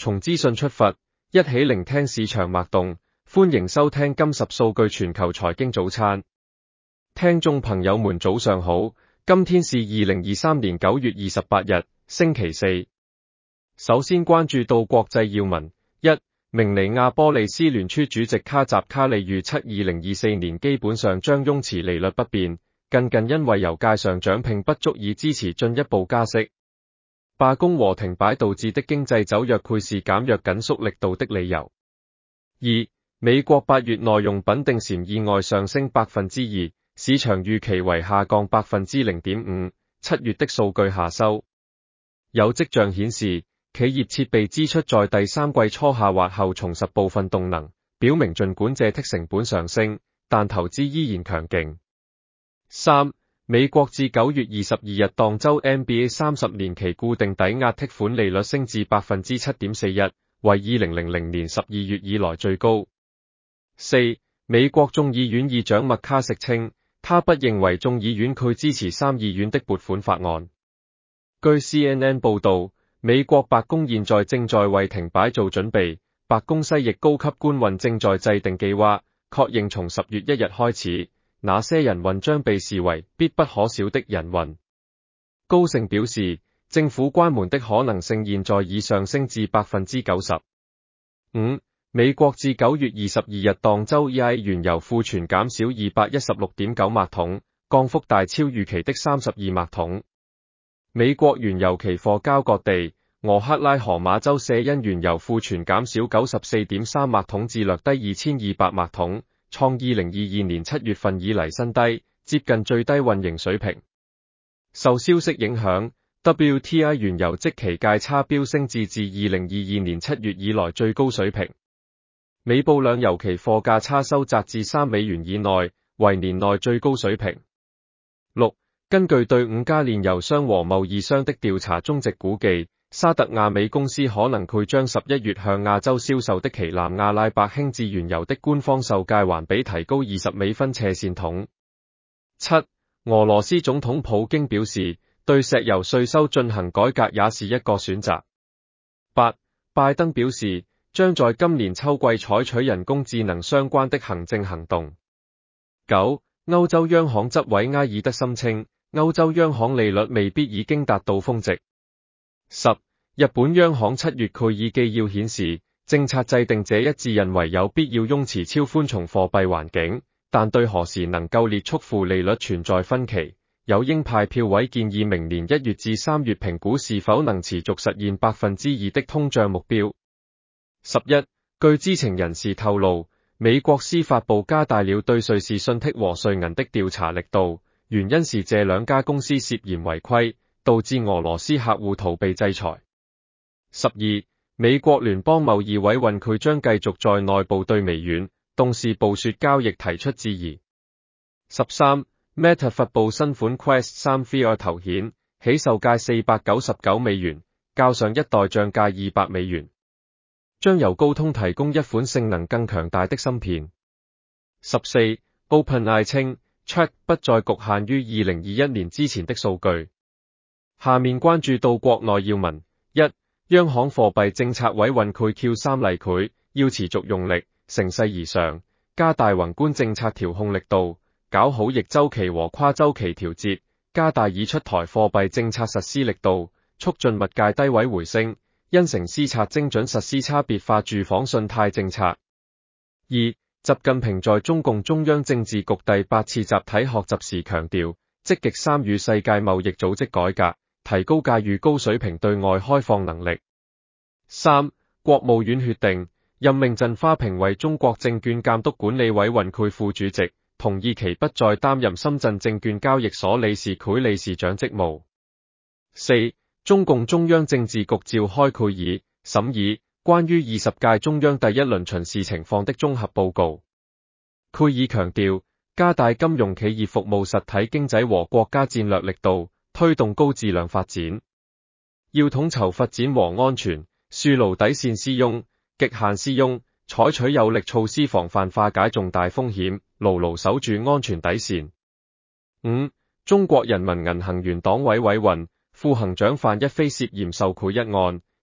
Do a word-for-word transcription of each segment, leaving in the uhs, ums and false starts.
從資訊出發，一起聆聽市場脈動。歡迎收聽金十數據全球財經早餐。聽眾朋友們早上好，今天是二零二三年九月二十八日，星期四。首先關注到國際要聞。一、明尼亞波利斯聯儲主席卡扎卡利預測二零二四年基本上將擁持利率不變，近近因為油價上漲並不足以支持進一步加息。罷工和停擺導致的經濟走弱倍是減弱緊縮力度的理由。二、美國八月耐用品定價意外上升百分之二，市場預期為下降百分之零點五。七月的數據下收，有跡象顯示企業設備支出在第三季初下滑後重拾部分動能，表明儘管借貸成本上升，但投資依然強勁。三、美國自九月二十二日當周 N B A 三十年期固定抵押貸款利率升至百分之七點四一，為二零零零年十二月以來最高。四、美國眾議院議長麥卡錫稱，他不認為眾議院佢支持參議院的撥款法案。據 C N N 報道，美國白宮現在正在為停擺做準備，白宮西翼高級官員正在制定計劃，確認從十月一日開始，那些人運將被視為必不可少的人運。高盛表示，政府關門的可能性現在已上升至百分之九十。五、美國自九月二十二日當周 E I 原油庫存減少二百一十六點九萬桶，降幅大超預期的三十二萬桶。美國原油期貨交割地俄克拉荷馬州卸因原油庫存減少九十四點三萬桶至略低二千二百萬桶，創二零二二年七月份以嚟新低，接近最低運營水平。受消息影響， W T I 原油即期價差飆升至自二零二二年七月以來最高水平。美布兩油期貨價差收窄至三美元以內，為年內最高水平。六、根據對五家煉油商和貿易商的調查中值估計，沙特阿美公司可能會將十一月向亞洲銷售的奇南阿拉伯輕質原油的官方售價還比提高二十美分斜線桶。七、俄羅斯總統普京表示，對石油稅收進行改革也是一個選擇。八、拜登表示，將在今年秋季採取人工智能相關的行政行動。九、歐洲央行執委埃爾德森稱，歐洲央行利率未必已經達到峰值。十、日本央行七月會議紀要顯示，政策制定者一致認為有必要擁持超寬鬆貨幣環境，但對何時能夠列速負利率存在分歧。有鷹派票委建議明年一月至三月評估是否能持續實現百分之二的通脹目標。十一、據知情人士透露，美國司法部加大了對瑞士信託和瑞銀的調查力度，原因是這兩家公司涉嫌違規，導致俄羅斯客戶逃避制裁。十二、美國聯邦貿易委員會將繼續在內部對微軟動視暴雪交易提出質疑。十三、Meta 發布新款 Quest 三 V R 頭顯，起售價四百九十九美元，較上一代漲價二百美元。將由高通提供一款性能更強大的芯片。十四、OpenAI 稱 Chat 不再局限於二零二一年之前的數據。下面關注到國內要聞。一、央行貨幣政策委員會 Q 三例會要持續用力，乘勢而上，加大宏觀政策調控力度，搞好逆週期和跨週期調節，加大已出台貨幣政策實施力度，促進物價低位回升。因城施策精準實施差別化住房信貸政策。二、習近平在中共中央政治局第八次集體學習時強調，積極參與世界貿易組織改革，提高駕馭高水平對外開放能力。三、國務院決定任命鄭花平為中國證券監督管理委員會副主席，同意其不再擔任深圳證券交易所理事會理事長職務。四、中共中央政治局召開會議，審議關於二十屆中央第一輪巡視情況的綜合報告。會議強調，加大金融企業服務實體經濟和國家戰略力度，推動高質量發展。要統籌發展和安全，樹牢底線施用、極限施用，採取有力措施防範化解重大風險，牢牢守住安全底線。五、中國人民銀行原黨委委員、副行長范一飛涉嫌受賄一案，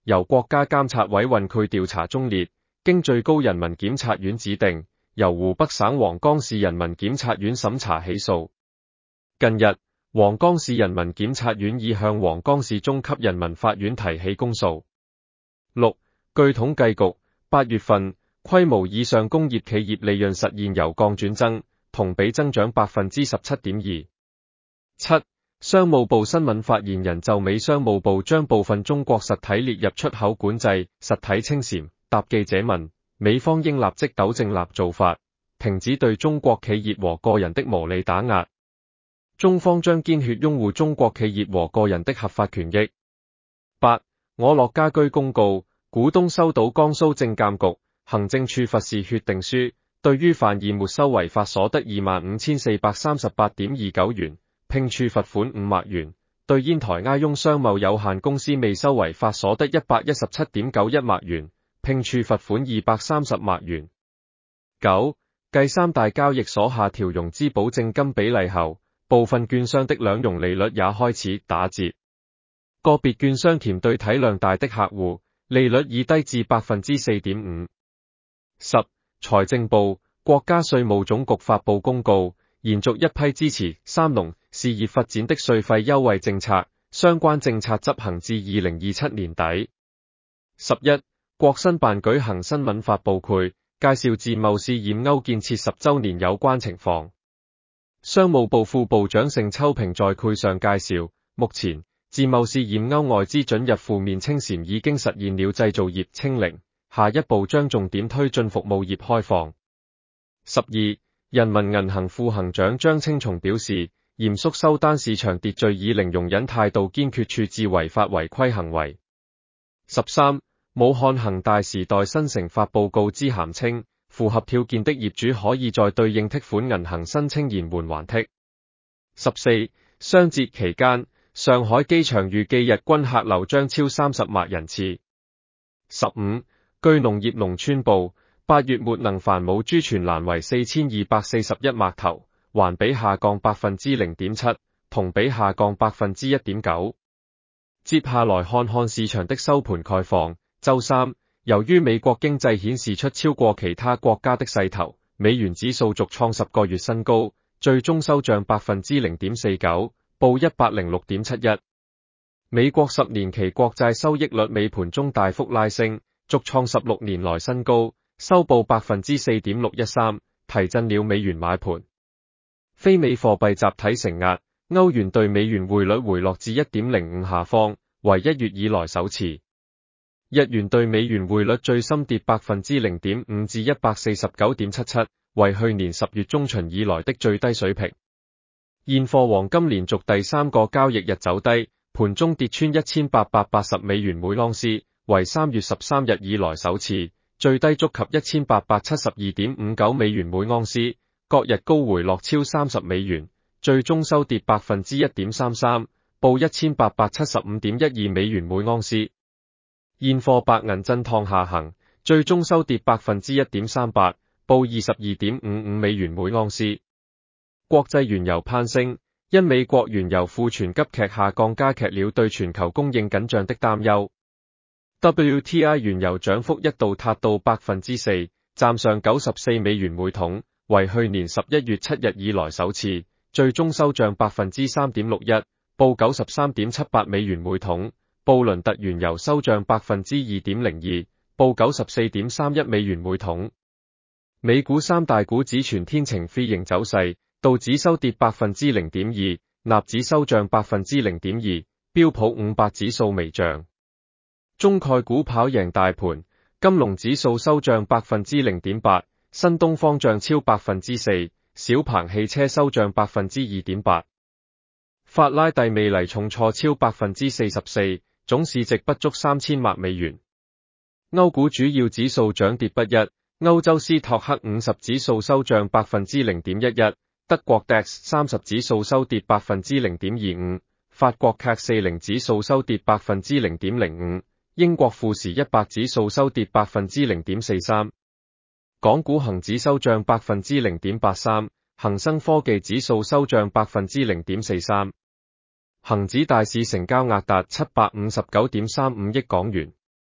由國家監察委員會調查中列，經最高人民檢察院指定，由湖北省黃岡市人民檢察院審查起訴。近日，黃岡市人民檢察院已向黃岡市中級人民法院提起公訴。六，據統計局，八月份規模以上工業企業利潤實現由降轉增，同比增長百分之十七點二。七，商務部新聞發言人就美商務部將部分中國實體列入出口管制實體清禪，答記者問，美方應立即糾正立做法，停止對中國企業和個人的無理打壓。中方將堅決擁護中國企業和個人的合法權益。八，我樂家居公告，股東收到江蘇證監局行政處罰示決定書，對於范義沒收違法所得二萬五千四百三十八點二九元，併處罰款五萬元；對煙台埃雍商貿有限公司未收違法所得一百一十七點九一萬元，併處罰款二百三十萬元。九，繼三大交易所下調融資保證金比例後，部分券商的兩融利率也開始打折，個別券商鉗對體量大的客戶，利率已低至百分之四點五。十，財政部、國家稅務總局發布公告，延續一批支持三農事業發展的稅費優惠政策，相關政策執行至二零二七年底。十一，國新辦舉行新聞發布會，介紹自貿試驗歐建設十周年有關情況。商務部副部長盛秋平在會上介紹，目前自貿試驗歐外資准入負面清禪已經實現了製造業清零，下一步將重點推進服務業開放。十二，人民銀行副行長張青松表示，嚴肅收單市場秩序，以零容忍態度堅決處置違法違規行為。十三，武漢恒大時代新城發布告知函稱，符合條件的業主可以在對應貸款銀行申請延緩還息。十四，雙節期間，上海機場預計日均客流將超三十萬人次。十五，據農業農村部，八月末能繁母豬存欄為四千二百四十一碼頭，環比下降百分之零點七，同比下降百分之一點九。接下來看看市場的收盤概況。周三，由於美國經濟顯示出超過其他國家的勢頭，美元指數續創十個月新高，最終收漲百分之零點四九，報一百零六點七一。美國十年期國債收益率尾盤中大幅拉升，續創十六年來新高，收報百分之四點六一三，提振了美元買盤。非美貨幣集體承壓，歐元對美元匯率回落至一點零五下方，為一月以來首次。日元對美元匯率最深跌百分之零點五至一百四十九點七七，為去年十月中旬以來的最低水平。現貨黃金連續第三個交易日走低，盤中跌穿一千八百八十美元每盎司，為三月十三日以來首次，最低觸及一千八百七十二點五九美元每盎司，各日高回落超三十美元，最終收跌百分之一點三三，報一千八百七十五點一二美元每盎司。現貨白銀震盪下行，最終收跌百分之一點三八，報二十二點五五美元每盎司。國際原油攀升，因美國原油庫存急劇下降加劇了對全球供應緊張的擔憂。W T I 原油漲幅一度達到百分之四，站上九十四美元每桶，為去年十一月七日以來首次，最終收漲百分之三點六一，報九十三點七八美元每桶。布倫特原油收漲百分之二點零二，報九十四點三一美元每桶。美股三大股指全天呈 V 型走勢，道指收跌百分之零點二，納指收漲百分之零點二，標普五百指數微漲。中概股跑贏大盤，金龍指數收漲百分之零點八，新東方漲超百分之四，小鵬汽車收漲百分之二點八。法拉第未嚟重挫超百分之四十四。總市值不足三千萬美元。歐股主要指數漲跌不一，歐洲斯托克五十指數收漲百分之零點一一，德國 D A X 三十指數收跌百分之零點二五，法國 C A C 四十指數收跌百分之零點零五，英國富時一百指數收跌百分之零點四三。港股恒指收漲百分之零點八三，恒生科技指數收漲百分之零點四三。恒指大市成交額達七百五十九點三五億港元。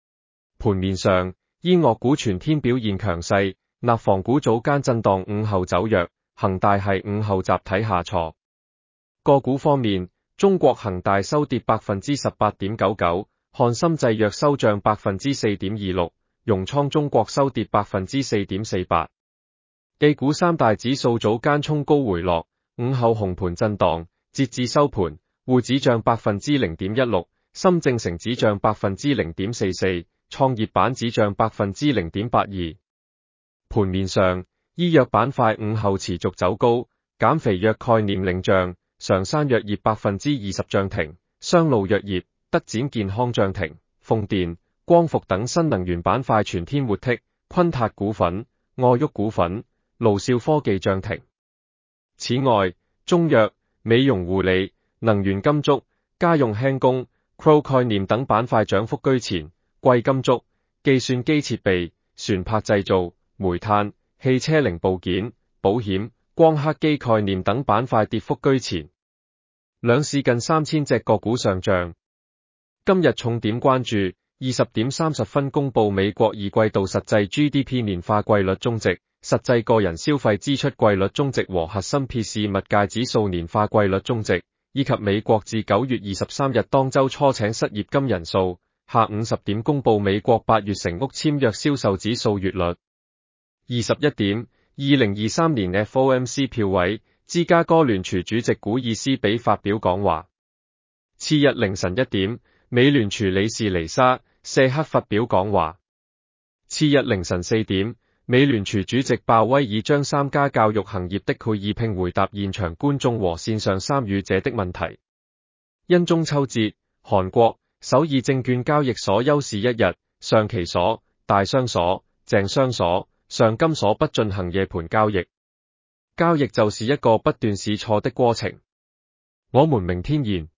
盤面上，醫藥股全天表現強勢，內房股早間震盪，午後走弱，恒大系午後集體下挫。個股方面，中國恒大收跌百分之十八點九九，漢森製藥收漲百分之四點二六，融創中國收跌百分之四點四八。A 股三大指數早間衝高回落，午後紅盤震盪，截至收盤，滬指漲百分之零點一六，深證成指漲百分之零點四四，創業板指漲百分之零點八二。盤面上，醫藥板塊午後持續走高，減肥藥概念領漲，常山藥業百分之二十漲停，商路藥業、德展健康漲停，風電、光伏等新能源板塊全天活剔，昆達股份、愛旭股份、盧兆科技漲停。此外，中藥、美容護理、能源金屬、家用輕工、Crow 概念等板塊漲幅居前，貴金屬、計算機設備、船舶製造、煤炭、汽車零部件、保險、光刻機概念等板塊跌幅居前。兩市近三千隻個股上漲。今日重點關注二十點三十分公佈美國二季度實際 G D P 年化季率終值、實際個人消費支出季率終值和核心 P C E 物價指數年化季率終值，以及美國至九月二十三日當周初請失業金人數。下午十點公佈美國八月成屋簽約銷售指數月率。二十一點，二零二三年 F O M C 票委，芝加哥聯儲主席古爾斯比發表講話。次日凌晨一點，美聯儲理事尼莎謝克發表講話。次日凌晨四點，美聯儲主席鮑威爾將三家教育行業的概議聘回答現場觀眾和線上參與者的問題。因中秋節，韓國首爾證券交易所休市一日，上期所、大商所、鄭商所、上金所不進行夜盤交易。交易就是一個不斷試錯的過程。我們明天見。